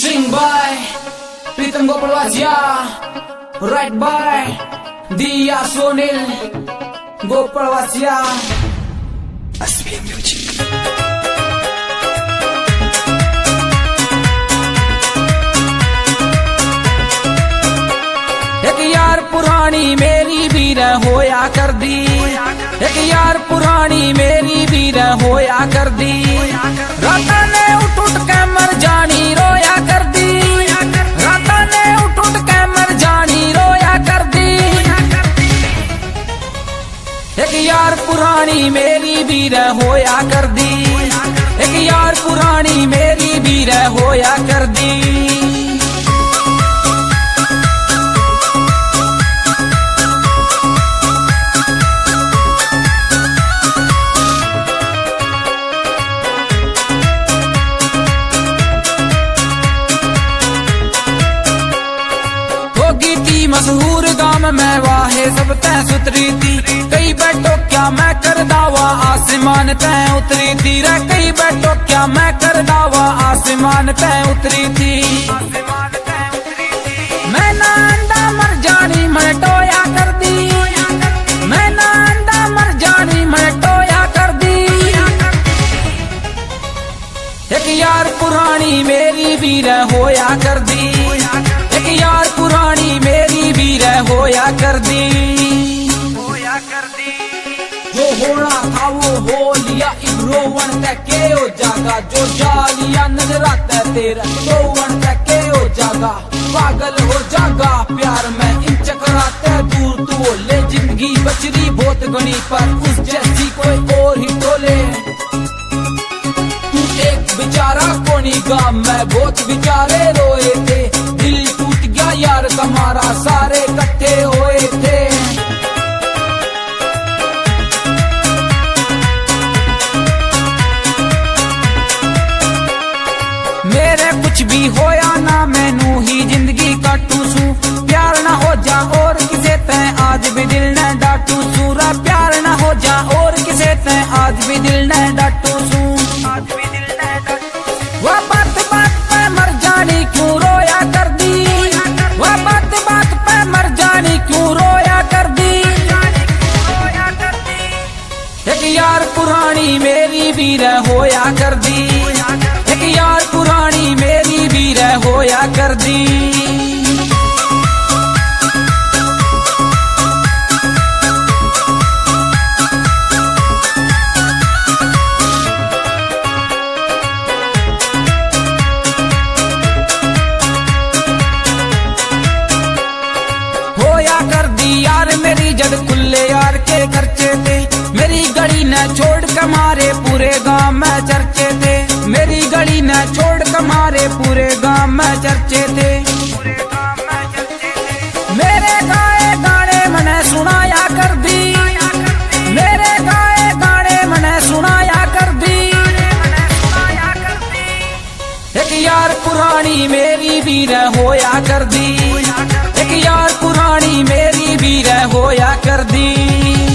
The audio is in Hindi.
Sing by Pritam Gopalwasya, right by Dia Sonil Gopalwasya, SB Music। एक यार पुरानी मेरी भी न होया कर दी, एक यार पुरानी मेरी भी न होया कर दी, राता ने उठ उठ के मर जानी रोया कर दी, राता ने उठ उठ के मर जानी रोया कर दी। एक यार पुरानी मेरी भी न होया कर दी, एक यार पुरानी मेरी भी न होया कर दी। मशहूर गांव में वाहे सब तय सुतरी थी, कई बैठो क्या मैं कर दावा आसमान तय उतरी थी रे, कई बैठो क्या मैं कर दावा आसमान तय उतरी थी। मैं ना अंडा मर जानी मैं टोया कर दी, मैं ना अंडा मर जानी मैं टोया कर दी। एक यार पुरानी मेरी भी न होया कर दी, एक यार पुरानी मेरी भी न होया कर दी। जो होना था वो हो लिया, इब्रो वन के हो जागा, जो जा लिया नजर आता तेरा तो वन के हो जागा। पागल हो जागा प्यार में इन चकराते दूर तू ले, जिंदगी बचरी बहुत गणी पर उस जैसी कोई और ही टोले। तू एक बेचारा कोनी गा मैं बहुत बेचारे रोए थे, दिल टूट गया यार तुम्हारा सारे इकट्ठे होए थे। मेरे कुछ भी होया ना मैनू ही जिंदगी काटू सू, प्यार ना हो जा और किसे तय आज भी दिल न डाटू सूरा, प्यार ना हो जा और किसे तय आज भी दिल न डाटू सू। वह बात बात पे मर जानी क्यों रोया कर दी, वह बात बात पे मर जानी क्यों रोया कर दी। एक यार पुरानी मेरी भी न होया कर दी, एक यार पुरानी मेरी भी न होया कर दी। मेरी जद खुले यार के खर्चे थे, मेरी गली न छोड़ कमारे पूरे गांव में चर्चे थे, मेरी गली न छोड़ कमारे पूरे गांव में चर्चे थे। मेरे गाए गाने मने सुनाया कर दी, मेरे गाए गाने मने सुनाया कर दी। एक यार पुरानी मेरी भी न होया कर दी, एक यार पुरानी मेरी भी न होया कर दी।